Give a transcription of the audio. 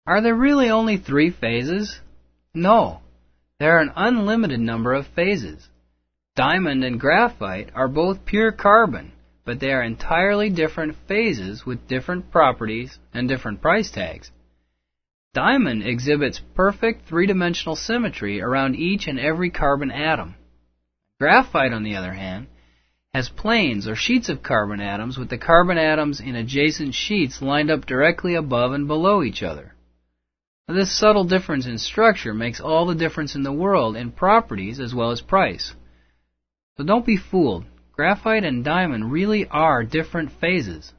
Are there really only 3 phases? No, there are an unlimited number of phases. Diamond and graphite are both pure carbon, but they are entirely different phases with different properties and different price tags. Diamond exhibits perfect three-dimensional symmetry around each and every carbon atom. Graphite, on the other hand, has planes or sheets of carbon atoms with the carbon atoms in adjacent sheets lined up directly above and below each other. Now, this subtle difference in structure makes all the difference in the world in properties as well as price. So don't be fooled. Graphite and diamond really are different phases.